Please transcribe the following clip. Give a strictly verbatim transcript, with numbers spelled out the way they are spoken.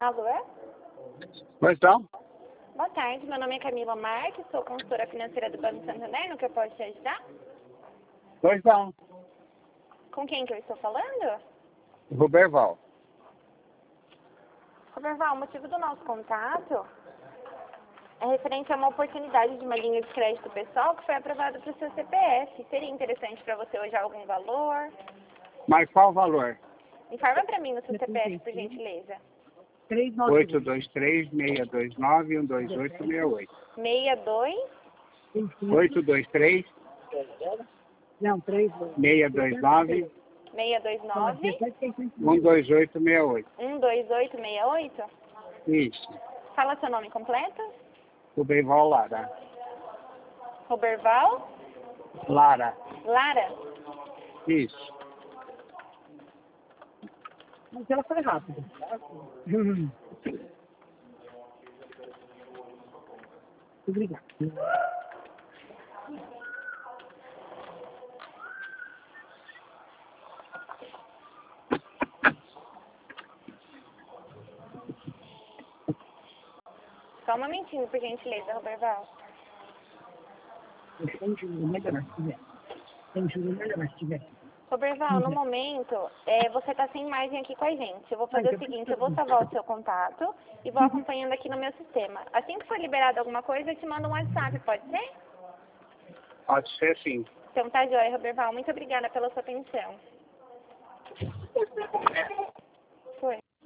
Alô? Pois não? Boa tarde, meu nome é Camila Marques, sou consultora financeira do Banco Santander, no que eu posso te ajudar? Pois não. Com quem que eu estou falando? Ruberval. Roberval, o motivo do nosso contato é referente a uma oportunidade de uma linha de crédito pessoal que foi aprovada para o seu C P F. Seria interessante para você hoje algum valor? Mas qual o valor? Informa para mim no seu C P F, por gentileza. oito dois três, seis dois nove, um dois oito seis oito. seis dois oito dois três, Não, três. seis dois nove, seis dois nove um dois oito seis oito. um dois oito seis oito. Isso. Fala seu nome completo. Ruberval Lara. Roberval Lara. Lara. Isso. Mas ela foi rápida. Obrigado. Só um momentinho, por gentileza, Roberval. Tem juro melhor se tiver. Tem juro melhor se tiver. Roberval, no momento, é, você está sem margem aqui com a gente. Eu vou fazer o seguinte, eu vou salvar o seu contato e vou acompanhando aqui no meu sistema. Assim que for liberado alguma coisa, eu te mando um WhatsApp, pode ser? Pode ser sim. Então tá joia, Roberval. Muito obrigada pela sua atenção.